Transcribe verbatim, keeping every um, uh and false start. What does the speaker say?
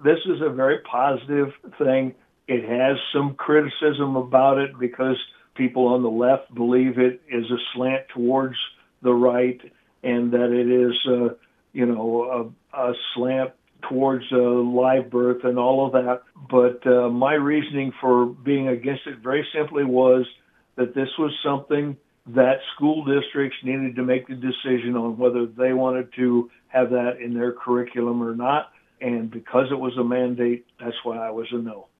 this is a very positive thing. It has some criticism about it because people on the left believe it is a slant towards the right and that it is, uh, you know, a, a slant towards uh, live birth and all of that. But uh, my reasoning for being against it very simply was that this was something that school districts needed to make the decision on whether they wanted to have that in their curriculum or not. And because it was a mandate, that's why I was a no.